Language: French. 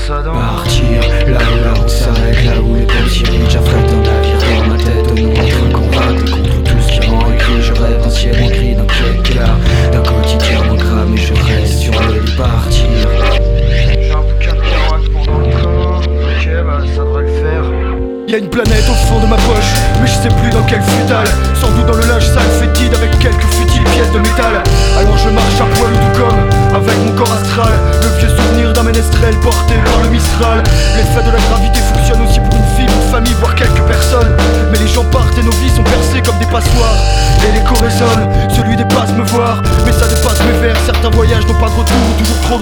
ça dans partir, là où la route s'arrête, là où les ponts s'irritent. J'affrète un navire dans ma tête, au nom d'un train qu'on rate. Et contre tout ce qui rend écrit, je rêve d'un ciel en gris, d'un car d'un quotidien moins grave. Mais je reste sur le lit partir. J'ai un bouquin de Kerouac pendant le train. Ok bah ça devrait le faire. Y'a une planète au fond de ma poche, mais je sais plus dans quelle futale. Sans doute dans le linge sale fétide avec quelques futiles pièces de métal. Alors je marche à poil tout comme avec mon corps astral. Le vieux souvenir d'un ménestrel porté par le Mistral. L'effet de la gravité fonctionne aussi pour une fille, une famille, voire quelques personnes. Mais les gens partent et nos vies sont percées comme des passoires. Et l'écho résonne, celui des passes me voir. Mais ça dépasse mes vers, certains voyages n'ont pas de retour, toujours trop de